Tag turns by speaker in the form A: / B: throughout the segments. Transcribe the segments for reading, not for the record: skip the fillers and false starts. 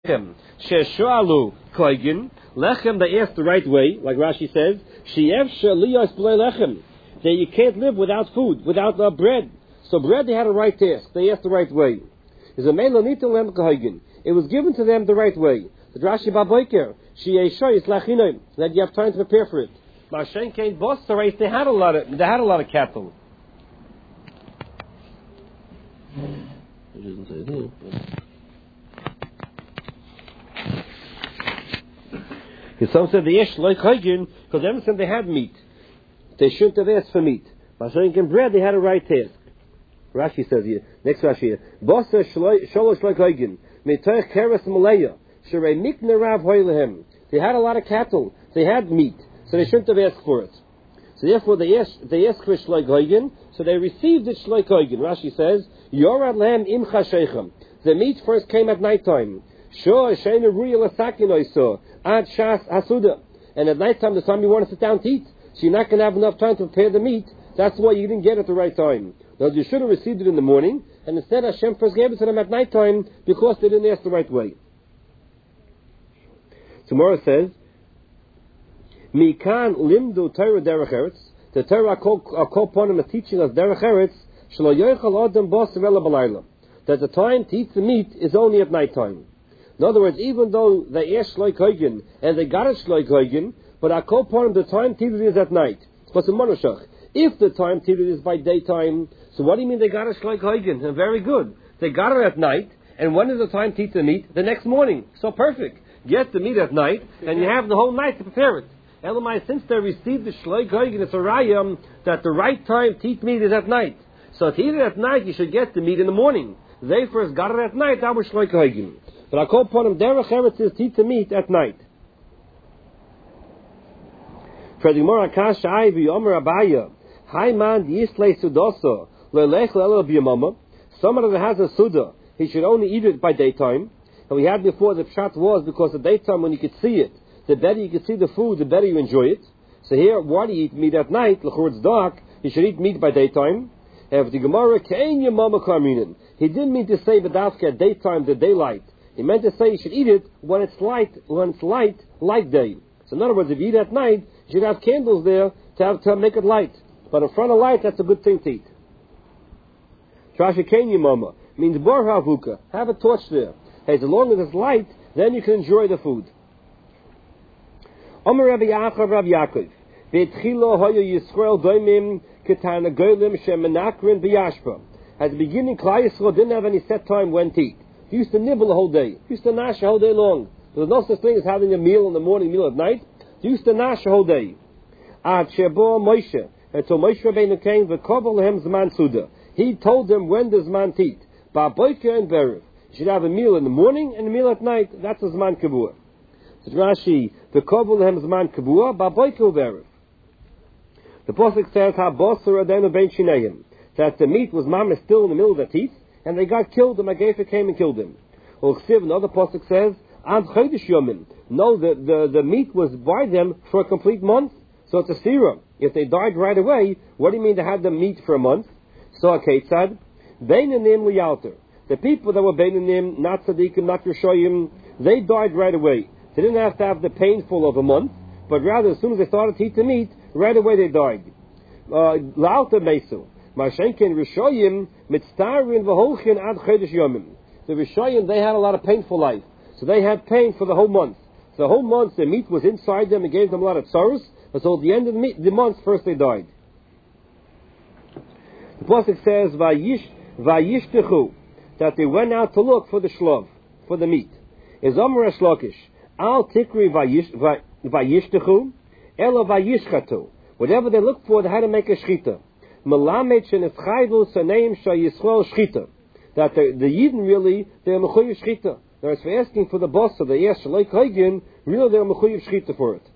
A: Sheshalu koigin lechem. They asked the right way, like Rashi says. Sheyev sheliyos b'lei lechem. That you can't live without food, without bread. So bread, they had a right to ask. They asked the right way. Is a melanitel lem koigin. It was given to them the right way. The Rashi Baboiker sheyeshoyis lachinoim. That you have time to prepare for it. Mashen kein boss the race. They had a lot of cattle.
B: It doesn't say that.
A: Some said the ish like Hagen because every time they had meat, they shouldn't have asked for meat. Mashen kein bread, they had a right to ask. Rashi says here, next Rashi here, Bossa sholosh like Hagen, metoich keres maleya, sherei mikne rav hoylehem. They had a lot of cattle, they had meat, so they shouldn't have asked for it. So therefore they asked for shloik Hagen, so they received it shloik Hagen. Rashi says, Yorad lehem im chashechem. The meat first came at nighttime. Sure, sheinu ruya lasakin oiso, ad shas hasuda. And at nighttime, the time you want to sit down to eat, so you're not going to have enough time to prepare the meat. That's why you didn't get it at the right time. Now, you should have received it in the morning, and instead Hashem first gave it to them at nighttime because they didn't ask the right way. Tomorrow says, Mikan limdu Torah derech eretz. The Torah called upon him as teaching us derech eretz, shelo yochel adam bosar ela b'layla. That the time to eat the meat is only at nighttime. In other words, even though they asked shloik Hagen and they got it shloik Hagen, but I call upon him the time to eat it is at night. What's a monoshach? If the time to eat it is by daytime, so what do you mean they got it shloik Hagen? Very good. They got it at night, and when is the time to eat the meat? The next morning. So perfect. Get the meat at night, and you have the whole night to prepare it. Elamai, since they received the shloik Hagen, it's a rayam that the right time to eat meat is at night. So to eat it at night, you should get the meat in the morning. They first got it at night, that was shloik Hagen. But I call upon him, derech eretz is to eat the meat at night. For the Gemara Kasha Ivy Omer Abaya, Hayman Yislei Sudoso, Lelech Lelo B'Yamama. Someone that has a Suda, he should only eat it by daytime. And we had before the pshat was because the daytime when you could see it, the better you could see the food, the better you enjoy it. So here, why do you eat meat at night? L'chor it's dark, you should eat meat by daytime. And the Gemara Kein Yamama Karminin. He didn't mean to say B'davka at daytime, the daylight. He meant to say you should eat it when it's light, light day. So in other words, if you eat at night, you should have candles there to make it light. But in front of light, that's a good thing to eat. Trashikenya mama means bar havuka. Have a torch there. Hey, as long as it's light, then you can enjoy the food. Omer Rabbi Yaakov. V'etchilo hoyo Yisrael doimim ketana goylim shemenakrin b'yashba. At the beginning, Klal Yisrael didn't have any set time when to eat. He used to nibble the whole day. He used to nash the whole day long. There was no such thing as having a meal in the morning, meal at night. He used to nash the whole day. Ad shebo Moshe. Until Moshe Rabbeinu came, v'kovel lehem zman suda. He told them when the zman to eat. Ba'boiker and berev. You should have a meal in the morning and a meal at night. That's a zman kavua. So Rashi, v'kovel lehem zman kavua, ba'boiker berev. The pasuk says, ha'bosar adenu ben shineim. That the meat was mama still in the middle of their teeth, and they got killed. The Magefa came and killed them. Another pasuk says, ad chodesh yomin. No, the meat was by them for a complete month. So it's a sira. If they died right away, what do you mean they had the meat for a month? So a ketzad, beinanim liyalter. The people that were beinanim, not tzaddikim, not rishoyim, they died right away. They didn't have to have the painful of a month, but rather as soon as they started to eat the meat, right away they died. La'alter mesu. Mashenkin rishoyim mitztarin v'holchin ad chodesh yomim. The rishoyim, they had a lot of painful life, so they had pain for the whole month. So the whole month the meat was inside them and gave them a lot of tzaros. Until the end of the month, first they died. The pasuk says, "Vayishtechu," that they went out to look for the shlov, for the meat. Is Amar Shlokish, Al Tikri Vayishtechu, Ela Vayishchatu. Whatever they looked for, they had to make a shchita. Melamed sheneschaydu saneim shayisrael shchita. That the Yidden really, they're mechuyev shchita. They're asking for the boss of the yes shloik Hagen, really they're mechuyev shchita for it.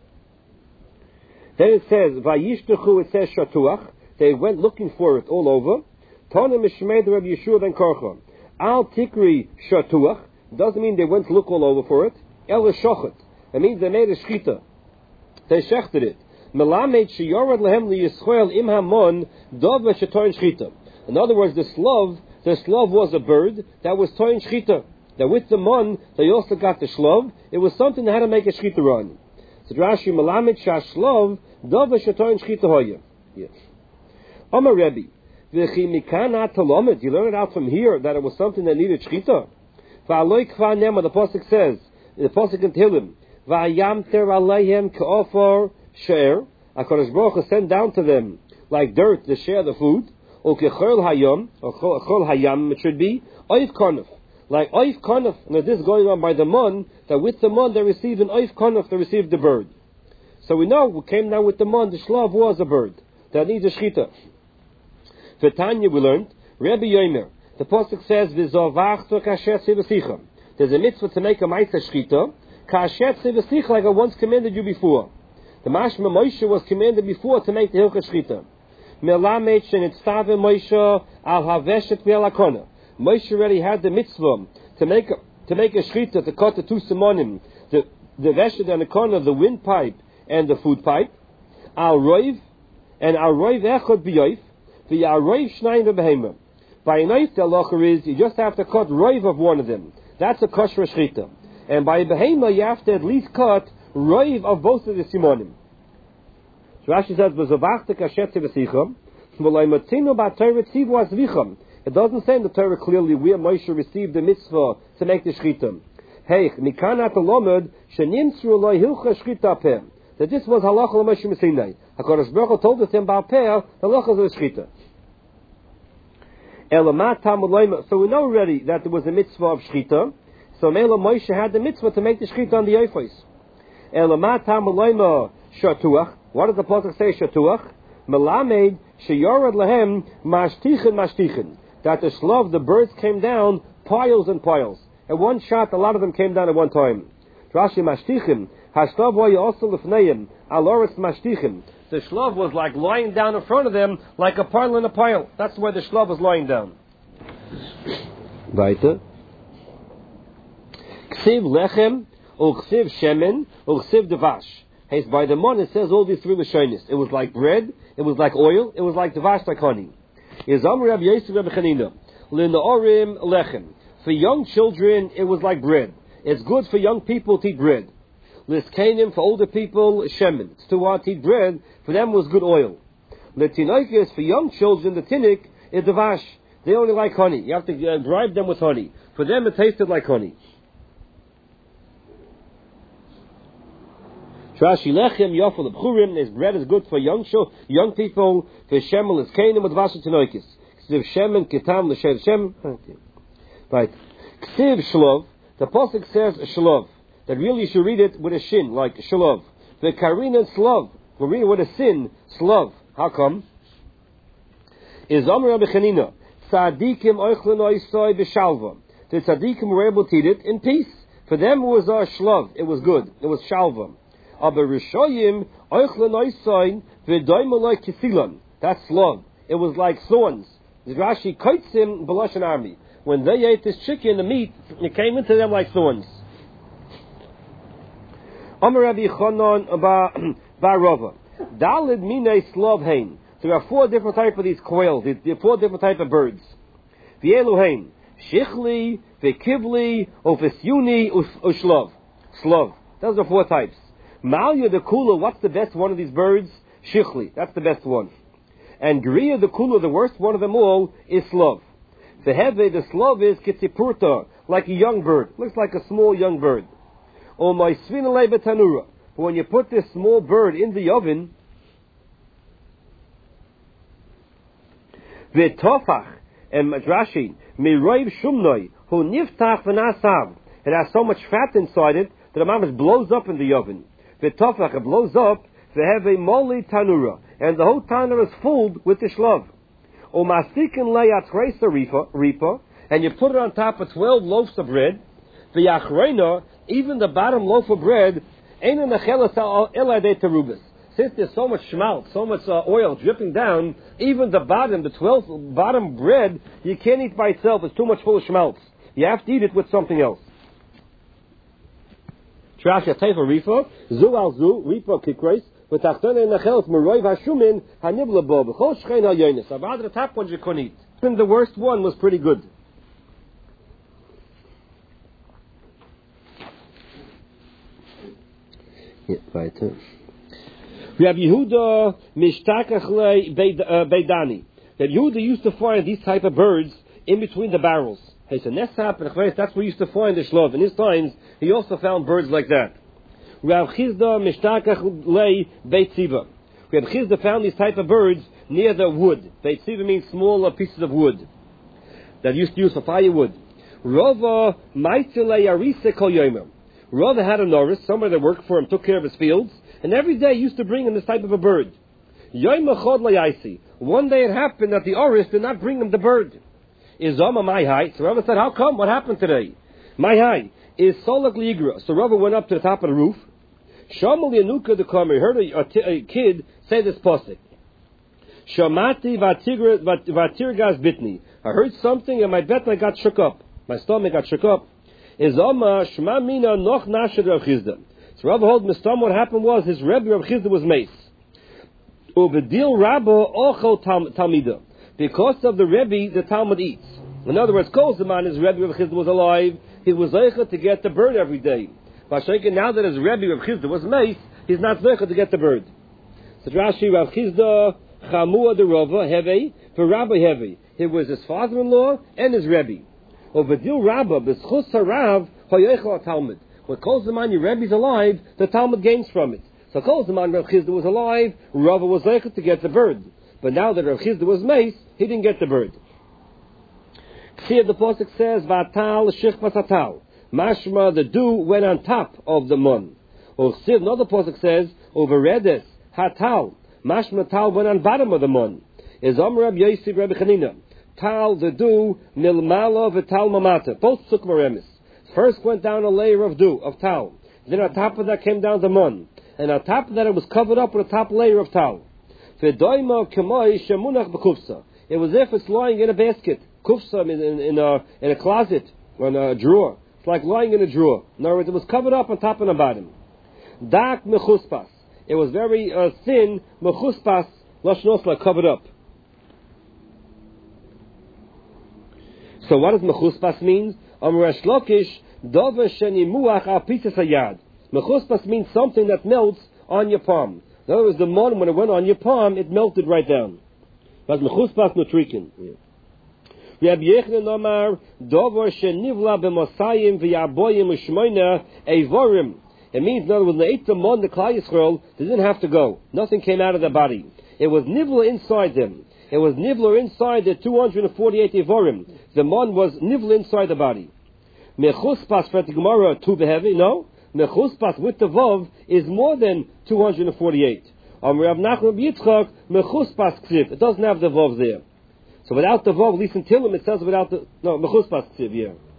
A: Then it says, Vayishtechu, it says Shatuach. They went looking for it all over. Tana Mishmed Rabbi Yeshua ben Karcha. Al Tikri Shatuach. Doesn't mean they went to look all over for it. El Shochet. It means they made a shchita. They shechted it. Melamed sheyorad lehem liyisrael im hamon dov v'shetoin shchita. In other words, the slav was a bird that was toin shchita. that with the mon, they also got the shlov. It was something they had to make a shchita on. So Rashi Malamed Shashlov Dova Shatoin Shchita Hoya. Yes. Amar Rebbe, V'chi Mikana Talomed. You learn it out from here that it was something that needed shchita. V'aloi Kva Nema. The pasuk says, the pasuk in Tehillim, V'ayamter Aleihem K'ofor She'er. HaKadosh Baruch Hu sent down to them like dirt to share the food. Or Kechol Hayom, or Chol Hayam it should be, Oif Konef. Like Oif Konef, and this is going on by the mon, that with the mon they received an Oif Konef, they received the bird. So we know, we came down with the mon, the shlav was a bird. That needs a shchita. For Tanya we learned, Rebbe Yomer, the pasuk says, V'zovachto kashet sevesicha. There's a mitzvah to make a ma'isa shchita, kashet sevesicha, like I once commanded you before. The Mashma Moshe was commanded before to make the hilchah shchita. Melamed shenitzave Moshe al haveshet ve'alakona. Moshe already had the mitzvah to make a shchita, to cut the two simonim, the veshet and the corner, the windpipe and the food pipe. Al roiv and al roiv echad b'yoif, v'al roiv shnayim b'behema. By a knife, the halacha is you just have to cut roiv of one of them. That's a kosher shchita. And by a behema, you have to at least cut roiv of both of the simonim. So Rashi says, "V'zovachta kashet sevesicham, v'loi matzino ba'Torah tzivu azvicham." It doesn't say in the Torah clearly where Moshe received the mitzvah to make the shchita. Hey, mikanat alomed shenimtzru loy hilcha shchita peh. That this was halacha l'Moshe Sinai. HaKadosh Baruch Hu told us in Baal Peh halacha of shchita. Elamat tamud loyma. So we know already that there was a mitzvah of shchita. So Mela Moshe had the mitzvah to make the shchita on the ephos. Elamat tamud loyma shatuach. What does the pasuk say? Shatuach melamed sheyorad lahem mashtichin. That the shlav, the birds came down piles and piles. At one shot, a lot of them came down at one time. Rashi mashtichin hashlav wa also lefneim aloretz mashtichin. The shlav was like lying down in front of them, like a pile in a pile. That's where the shlav was lying down. Weiter. Ksiv lechem, or ksiv shemen, or ksiv devash. Hey, by the mon it says all these three lashonis. It was like bread, it was like oil, it was like devash, like honey. Yizam Rabbi Yosef Rabbi Chanina, L'Naorim lechem. For young children, it was like bread. It's good for young people to eat bread. L'Skanim, for older people, shemen. It's too hard to eat bread. For them, it was good oil. L'Tinoikis, for young children, the tinik is devash. They only like honey. You have to bribe them with honey. For them, it tasted like honey. Trashi lechem yofel b'churim. His bread is good for young people. For shemel is kainim with vasher tinoikis. Ksiv shemen kitam l'sher shem. Right. Ksiv shlov. The pasuk says shlov. That really you should read it with a shin, like shlov. The karina slov. We read it with a sin, slov. How come? Is Amar Rabbi Chanina. Tzadikim oichlin oisoi b'shalva. The tzadikim were able to eat it in peace. For them it was a shlov. It was good. It was shalva. Aber rishoyim oichlin oisoi v'doimaloi kisilan. That's slov. It was like thorns. The Rashi kaitzim b'lashon army. When they ate this chicken, the meat, it came into them like thorns. Amar Rabbi Chanan Barova. Dalid Mine Slav Hain. There are four different types of these quails. There are four different types of birds. V'elu Hain. Shichli, V'kivli, Ofisyuni, Ushlav. Slav. Those are four types. Malya the Kula, what's the best one of these birds? Shichli. That's the best one. And Griya the Kula, the worst one of them all, is Slav. V'heve, the Slav is Kitzipurta, like a young bird. Looks like a small young bird. Or my svinalei betanura. But when you put this small bird in the oven, v'tofach and Rashi miroiv shumnoi hu niftach v'nasav. It has so much fat inside it that the mamash blows up in the oven. V'tofach, it blows up. V'heve moli tanura, and the whole tanura is filled with the shlav. Or masikin leyat ripa, and you put it on top of 12 loaves of bread. V'yachreina, even the bottom loaf of bread, ain't in the chelas eladei terubis. Since there's so much schmaltz, so much oil dripping down, even the bottom, the 12th bottom bread, you can't eat by itself. It's too much full of schmaltz. You have to eat it with something else. Trash yateifa rifa, zu al zu, ripa kikreis, v'tachtana in the chelas meroiv hashumin hanibla bo, b'chol shchein ha-yonis. About the top ones you couldn't eat. Even the worst one was pretty good. Yeah, weiter. Rabbi Yehuda mishtakach beidani. Rabbi Yehuda used to find these type of birds in between the barrels. He said, Neshap and that's where he used to find the shlov. In his times, he also found birds like that. Rabbi Chizda mishtakach lei beit tziva. Rabbi Chizda found these type of birds near the wood. Beit tziva means smaller pieces of wood that used to use for firewood. Rava maitzilei arise kol yomer. Rava had a norris, somebody that worked for him, took care of his fields, and every day used to bring him this type of a bird. Yomer chod layaisi. One day it happened that the oris did not bring him the bird. Izama my high. So Rava said, how come? What happened today? My high is solak ligra. So Rava went up to the top of the roof. Shamal yanuka the comer. He heard a kid say this pasuk. Shamati vatirgas bitni. I heard something and my betna got shook up. My stomach got shook up. Izama shma mina noch nashad Rav Chizda. So Rava told Mistam what happened was his Rebbe Rav Chizda was mace. Ubedil Rabba ochel talmida. Because of the Rebbe, the Talmud eats. In other words, Kol Zaman, his Rebbe Rav Chizda was alive, he was zeicha to get the bird every day. But now that his Rebbe Rav Chizda was mace, he's not zeicha to get the bird. So Rashi Rav Chizda chamua de Rava heve for Rabbi heve. It was his father-in-law and his Rebbe. Ubedil Rabba b'schus harav hoyechel Talmud. When Kol Zaman your Rebbe's alive, the Talmud gains from it. So Kol Zaman Rav Chizda was alive, Rava was zeicha to get the bird. But now that Rav Chizda was mace, he didn't get the bird. Here the pasuk says, "Vatal shichmas hatal." Mashma, the dew went on top of the mun. Or another pasuk says, "Overredes hatal." Mashma tal went on bottom of the mun. Is Amrab Yosef Rabbi Chanina. Tal the dew milmala v'tal mamata. Both sukma remis. First went down a layer of dew of tal. Then on top of that came down the mun, and on top of that it was covered up with a top layer of tal. It was if it's lying in a basket, kufsa in a closet or in a drawer. It's like lying in a drawer. In other words, it was covered up on top and on bottom. Dak mechuspas. It was very thin, mechuspas, lashnosla, covered up. So what does mechuspas mean? Amresh lokish dova shenimuach al pitzas hayad. Mechuspas means something that melts on your palm. In other words, the mon, when it went on your palm, it melted right down. But mechuspas nutrikin. Rabbi Yechon Omar dover shenivla b'mosayim v'yaboyim u'shmoina evorim. It means, in other words, when they ate the mon, the Klal Yisrael, they didn't have to go. Nothing came out of their body. It was nivla inside them. It was nivla inside the 248 evorim. The mon was nivla inside the body. Mechuspas for the Gemara too heavy? No. Mechuspas with the vav is more than 248. Rav Nachman Yitzchak mechuspas ksiv. It doesn't have the vav there. So without the vav, at least in Tillim it says without the mechuspas ksiv.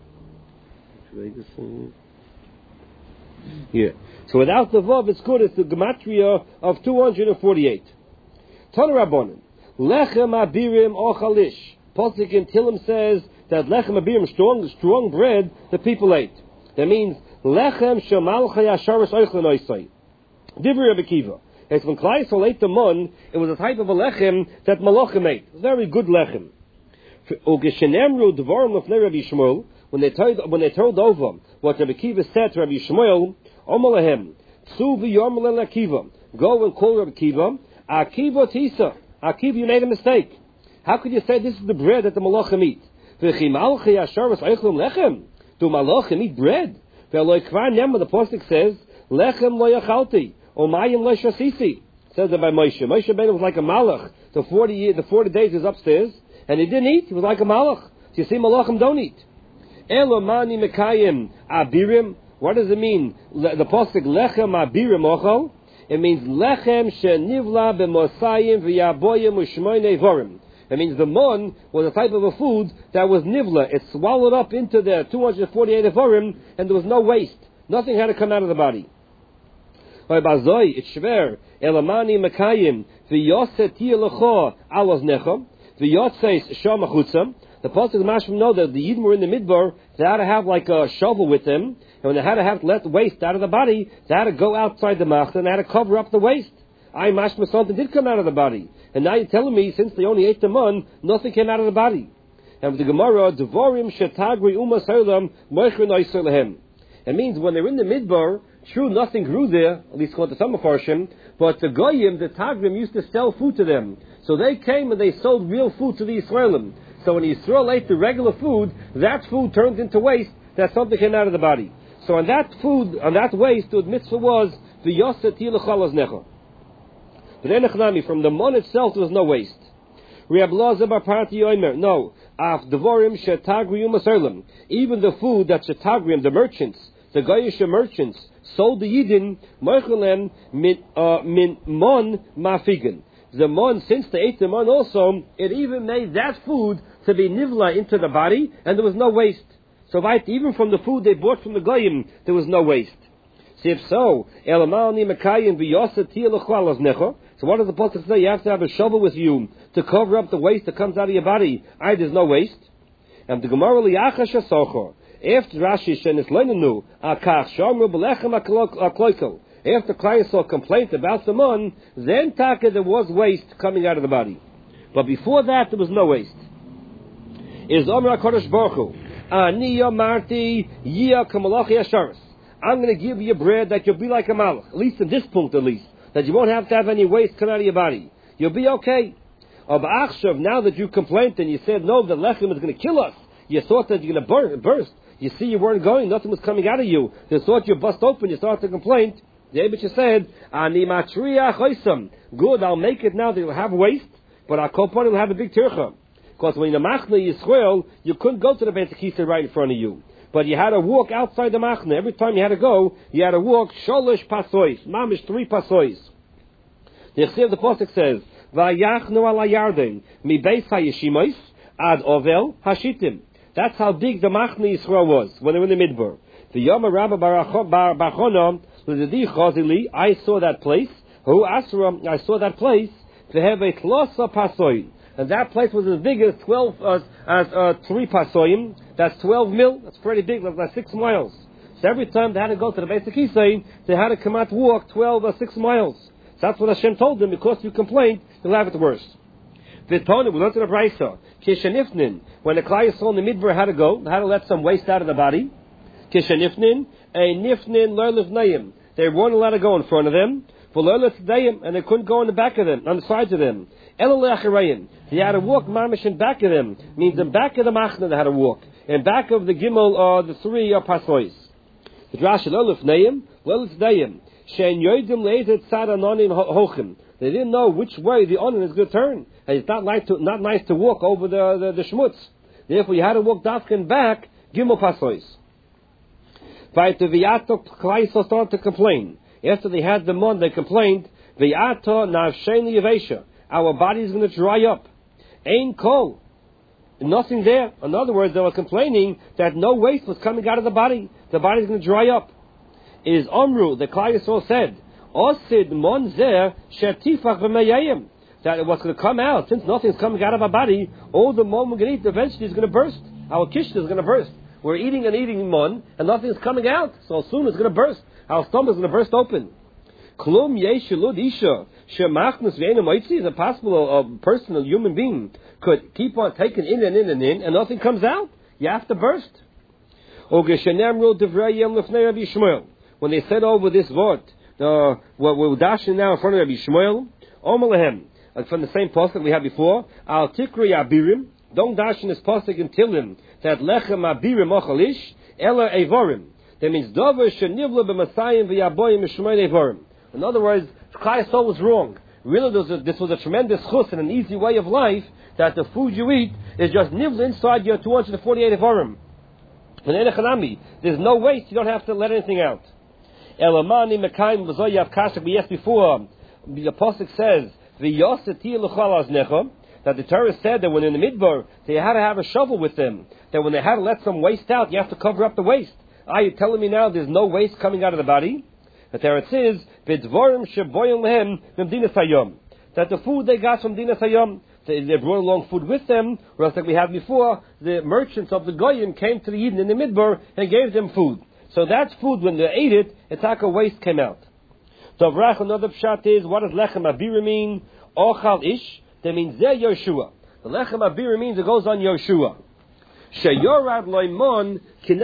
A: Yeah. So without the vav, it's good. It's the gematria of 248. Tana Rabbanan lechem abirim ochalish. Pasuk in Tillim says that lechem abirim, strong bread, the people ate. That means lechem shemal chayasharis oichlin oisai. Divri Rabbi Kiva. It's when Klal Yisrael ate the mun, it was a type of a lechem that malachim ate. Very good lechem. Ugeshenemru dvarim lefnei Rabbi Shmuel. When they told over what Rabbi Kiva said to Rabbi Shmuel, Omalahem, Tzu v'yomel Akiva. Go and call Rabbi Kiva. Akiva tisa. Akiva, you made a mistake. How could you say this is the bread that the malachim eat? V'chimal chayasharis oichlin lechem. Do malachim eat bread? The pasuk says, Lechem lo yachalti, Omayim lo shasisi. Says it by Moshe. Moshe Rabbeinu was like a malach. The 40 days is upstairs, and he didn't eat. He was like a malach. So you see, malachim don't eat. Elomani mekayim abirim. What does it mean? The pasuk lechem abirim ochal. It means lechem shenivla b'mosayim v'yaboyim u'shmoinei vorim. It means the mon was a type of a food that was nivla. It swallowed up into the 248 evorim, and there was no waste. Nothing had to come out of the body. It's shver elamani mekayim v'yoset yelecho alos nechem v'yotzeis sham achutzam. The pasuk of Mashim know that the Yidden were in the midbar. They had to have like a shovel with them, and when they had to have to let the waste out of the body, they had to go outside the machzor and they had to cover up the waste. Mashma, something did come out of the body. And now you're telling me, since they only ate the mun, nothing came out of the body. And with the Gemara, Devorim shetagri umas ha'olam moichrin oisur lehem. It means when they're in the midbar, True, nothing grew there, at least according to some Mefarshim, but the Goyim, the Tagrim, used to sell food to them. So they came and they sold real food to the Yisraelim. So when Yisrael ate the regular food, that food turned into waste, that something came out of the body. So on that food, on that waste, the mitzvah was the Yosef Tilachalas Necha. But Enechnami, from the mon itself, there was no waste. No, af devorim shetagrium aserlim. Even the food that shetagrium, the merchants, the Goyish merchants, sold the Yidin moichelem min mon mafigan. The mon, since they ate the mon also, it even made that food to be nivla into the body, and there was no waste. So right, even from the food they bought from the Goyim, there was no waste. So if so, so what does the Pasuk say? You have to have a shovel with you to cover up the waste that comes out of your body. There's no waste. And the Gemara liachash asochor. After Rashi shenis leinenu akach shamru belechem akloikel. After Klai saw complaint about the mon, then taka there was waste coming out of the body. But before that there was no waste. Is Omer HaKadosh Baruch Hu Ani Yomarti Yia Kamalachi Asharis. I'm going to give you bread that you'll be like a malach, at least in this point at least, that you won't have to have any waste come out of your body. You'll be okay. Now that you complained and you said, no, the lechem is going to kill us, you thought that you're going to burst. You see you weren't going, nothing was coming out of you. You thought you bust open, you started to complain. The Eibusha said, Ani Matriya Choisam. Good, I'll make it now that you'll have waste, but our Kopon will have a big tircha. Because when you're Machne Yisrael, you couldn't go to the Beit HaKisei right in front of you. But you had to walk outside the Machne. Every time you had to go, you had to walk Sholish Pasois. Mamish 3 Pasois. The Pasuk says, Vayachnu ala Yarden, mi Beis HaYeshimos, ad Ovel Hashitim. That's how big the Machne Yisrael was when they were in the Midbar. The Yom Rabba Barachona, I saw that place. Who Asra, I saw that place. To have a Tlosa Pasoin. And that place was as big as 3 pasoim. That's 12 mil. That's pretty big. That's like 6 miles. So every time they had to go to the Beit HaKisei, they had to come out walk 12 or 6 miles. So that's what Hashem told them. Because you complained, you'll have it worse. V'tonu, we learned in the Brisa. Kishanifnin, when the Klai Yisrael in the Midbar had to go, they had to let some waste out of the body. Kishanifnin, a nifnin lerlifnayim. They weren't allowed to go in front of them. And they couldn't go on the back of them, on the sides of them. They had to walk mamish in back of them. Means in back of the machna they had to walk. In back of the gimel or the 3 pasois. The drash lelufneim, lelufneim. Shein yoidim leizet sad anonim hochim. They didn't know which way the onan is going to turn. And it's not nice to walk over the shmutz. Therefore you had to walk dafkin back, gimel pasois. Vaita viyato Klai started to complain. After they had the mon, they complained, V'yato navsheni yavesha. Our body is going to dry up. Ain kol. Nothing there. In other words, they were complaining that no waste was coming out of the body. The body is going to dry up. It is Omru, the Klai Yisrael said, Osid mon zer shetifach v'meyayim. That what's going to come out, since nothing's coming out of our body, all the mon we're going to eat eventually is going to burst. Our kishta is going to burst. We're eating and eating mon, and nothing's coming out. So soon it's going to burst. Our stomach is going to burst open. Klum yeshulud isha shemachnas ve'ena moitzi. Is it possible a person, a human being, could keep on taking in and in and in, and nothing comes out? You have to burst. When they said over this word, what we're dashing now in front of Rabbi Shmuel, Omalahem, from the same pasuk we had before, Al Tikri Abirim. Don't dash in this pasuk and tell him that lechem abirim ochalish ela evorim. That means davar shenivla b'masayim v'yaboyim mishmei evorim. In other words, Klai Yisrael was wrong. Really, this was a tremendous chus and an easy way of life that the food you eat is just nivla inside your 248 evorim. And enechanami, there's no waste. You don't have to let anything out. Elamani mekayim v'zoyav kashak. We asked before. The pasuk says v'yoseti l'chal aznecha. That the Torah said that when in the Midbar, they had to have a shovel with them. That when they had to let some waste out, you have to cover up the waste. Are you telling me now there's no waste coming out of the body? The Torah says, B'dvorim sheboyim lehem m'dinas hayom. That the food they got from dinas hayom, they brought along food with them, or else like we had before, the merchants of the Goyim came to the Yidden in the Midbar and gave them food. So that food, when they ate it, it's like a waste came out. So another pshat is, what does lechem abira mean? Ochal ish. That means Zeh Yoshua. The lechem abira means it goes on Yoshua. Sheyorad loimon